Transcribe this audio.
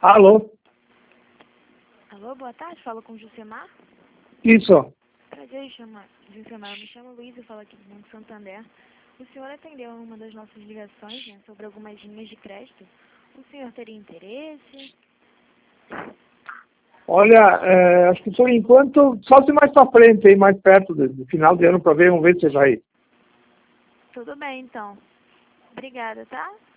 Alô? Alô, boa tarde, falo com o Jusemar. Isso. Prazer, Jusemar. Eu me chamo Luiz, eu falo aqui do Banco Santander. O senhor atendeu uma das nossas ligações, né, sobre algumas linhas de crédito. O senhor teria interesse? Olha, acho que por enquanto, só se mais para frente, aí, mais perto do final de ano, para ver, vamos ver se vai. Tudo bem, então. Obrigada, tá?